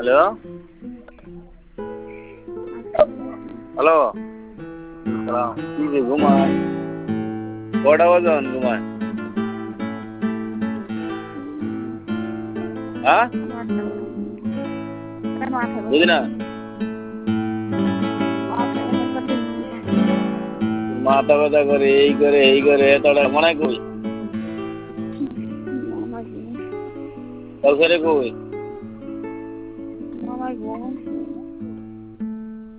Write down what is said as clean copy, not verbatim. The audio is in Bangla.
হ্যালো হ্যালো কি যে ঘুমায় কটা বাজন ঘুমায় হ্যাঁ বুঝি না মাথা ব্যথা করে এই করে তোরা মনে কই কাল ফেরে কই